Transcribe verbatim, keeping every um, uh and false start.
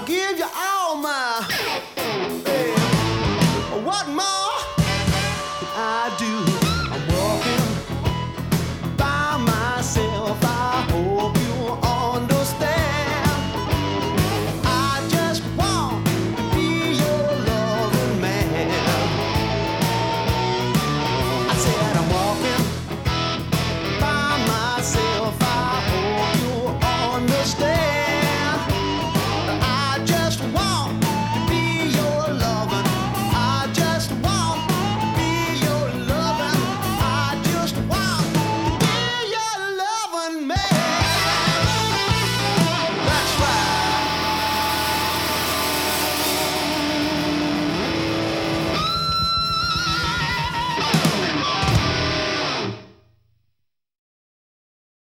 I'll give you all my. Hey, what more can I do? I'm walking by myself. I hope you understand. I just want to be your loving man. I said I'm walking by myself. I hope you understand.